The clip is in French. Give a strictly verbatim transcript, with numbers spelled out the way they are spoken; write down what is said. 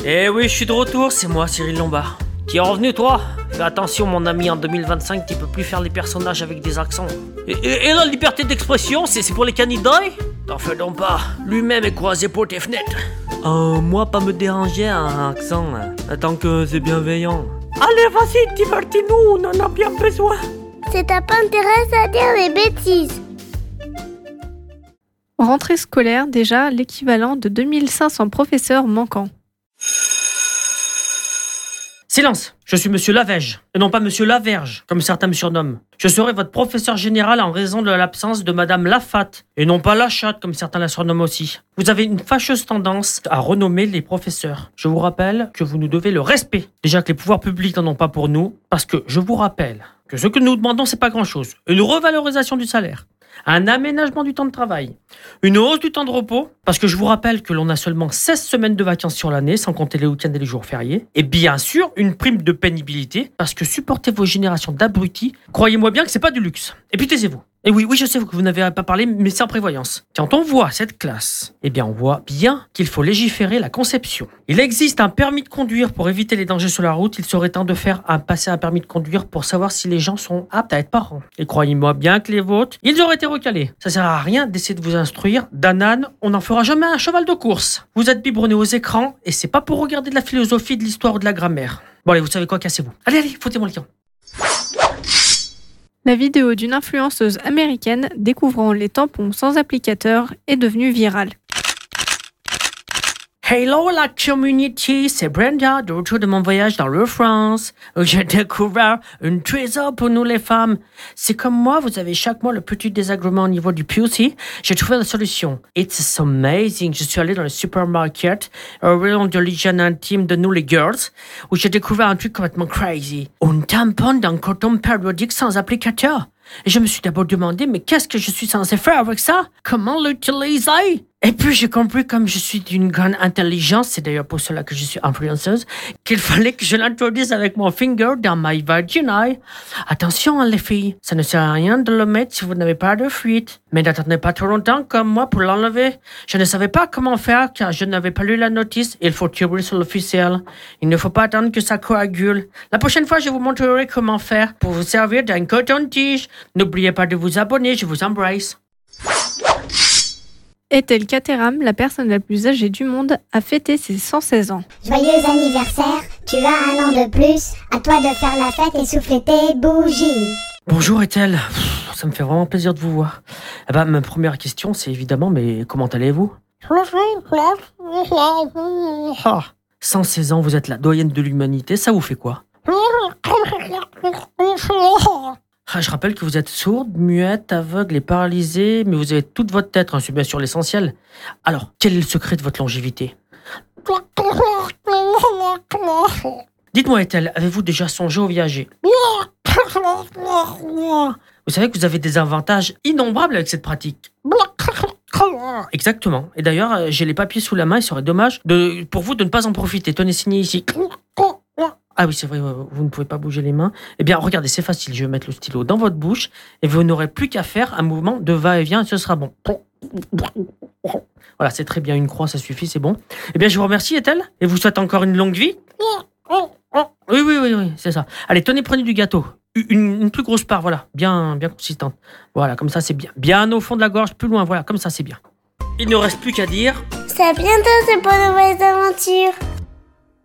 Eh oui, je suis de retour, c'est moi, Cyril Lombard. Qui est revenu, toi? Fais attention, mon ami, en deux mille vingt-cinq, tu peux plus faire des personnages avec des accents. Et, et, et la liberté d'expression, c'est, c'est pour les candidats? T'en fais donc pas, lui-même est croisé pour tes fenêtres. Euh, moi, pas me déranger un accent, hein, tant que c'est bienveillant. Allez, vas-y, divertis-nous, on en a bien besoin. C'est ta pas intéresse à dire des bêtises. Rentrée scolaire, déjà l'équivalent de deux mille cinq cents professeurs manquants. Silence, je suis Monsieur Lavège, et non pas Monsieur Laverge, comme certains me surnomment. Je serai votre professeur général en raison de l'absence de Madame Lafatte, et non pas la chatte, comme certains la surnomment aussi. Vous avez une fâcheuse tendance à renommer les professeurs. Je vous rappelle que vous nous devez le respect. Déjà que les pouvoirs publics n'en ont pas pour nous, parce que je vous rappelle que ce que nous demandons, c'est pas grand-chose. Une revalorisation du salaire, un aménagement du temps de travail, une hausse du temps de repos, parce que je vous rappelle que l'on a seulement seize semaines de vacances sur l'année, sans compter les week-ends et les jours fériés, et bien sûr, une prime de pénibilité, parce que supporter vos générations d'abrutis, croyez-moi bien que c'est pas du luxe. Et puis taisez-vous. Et oui, oui, je sais que vous n'avez pas parlé, mais c'est en prévoyance. Quand on voit cette classe, eh bien, on voit bien qu'il faut légiférer la conception. Il existe un permis de conduire pour éviter les dangers sur la route. Il serait temps de faire un, passer un permis de conduire pour savoir si les gens sont aptes à être parents. Et croyez-moi bien que les vôtres, ils auraient été recalés. Ça sert à rien d'essayer de vous instruire. D'un âne, on n'en fera jamais un cheval de course. Vous êtes biberonnés aux écrans et c'est pas pour regarder de la philosophie, de l'histoire ou de la grammaire. Bon, allez, vous savez quoi, cassez-vous. Allez, allez, foutez-moi le camp. La vidéo d'une influenceuse américaine découvrant les tampons sans applicateur est devenue virale. Hello la community, c'est Brenda, de retour de mon voyage dans le France, où j'ai découvert un trésor pour nous les femmes. C'est comme moi, vous avez chaque mois le petit désagrément au niveau du pussy. J'ai trouvé la solution. It's amazing. Je suis allé dans le supermarket, au rayon de l'hygiène intime de nous les girls, où j'ai découvert un truc complètement crazy. Un tampon d'un coton périodique sans applicateur. Et je me suis d'abord demandé, mais qu'est-ce que je suis censé faire avec ça? Comment l'utiliser? Et puis j'ai compris, comme je suis d'une grande intelligence, c'est d'ailleurs pour cela que je suis influenceuse, qu'il fallait que je l'introduise avec mon finger dans my vagina. Attention hein, les filles, ça ne sert à rien de le mettre si vous n'avez pas de fuite. Mais n'attendez pas trop longtemps comme moi pour l'enlever. Je ne savais pas comment faire car je n'avais pas lu la notice. Il faut tirer sur l'officiel. Il ne faut pas attendre que ça coagule. La prochaine fois, je vous montrerai comment faire pour vous servir d'un coton-tige. N'oubliez pas de vous abonner, je vous embrasse. Ethel Caterham, la personne la plus âgée du monde, a fêté ses cent seize ans. Joyeux anniversaire, tu as un an de plus. À toi de faire la fête et souffler tes bougies. Bonjour Ethel, ça me fait vraiment plaisir de vous voir. Eh ben, ma première question, c'est évidemment, mais comment allez-vous? Ah, cent seize ans, vous êtes la doyenne de l'humanité, ça vous fait quoi? Ah, je rappelle que vous êtes sourde, muette, aveugle et paralysée, mais vous avez toute votre tête, hein, c'est bien sûr l'essentiel. Alors, quel est le secret de votre longévité? Dites-moi, Ethel, avez-vous déjà songé au viager? Vous savez que vous avez des avantages innombrables avec cette pratique. Exactement. Et d'ailleurs, j'ai les papiers sous la main, il serait dommage de, pour vous de ne pas en profiter. Tenez, signé ici. Ah oui, c'est vrai, vous ne pouvez pas bouger les mains. Eh bien, regardez, c'est facile. Je vais mettre le stylo dans votre bouche et vous n'aurez plus qu'à faire un mouvement de va-et-vient et ce sera bon. Voilà, c'est très bien. Une croix, ça suffit, c'est bon. Eh bien, je vous remercie, Ethel, et vous souhaite encore une longue vie. Oui, oui, oui, oui, c'est ça. Allez, tenez, prenez du gâteau. Une, une plus grosse part, voilà, bien, bien consistante. Voilà, comme ça, c'est bien. Bien au fond de la gorge, plus loin, voilà, comme ça, c'est bien. Il ne reste plus qu'à dire... C'est à bientôt, c'est pour de nouvelles aventures.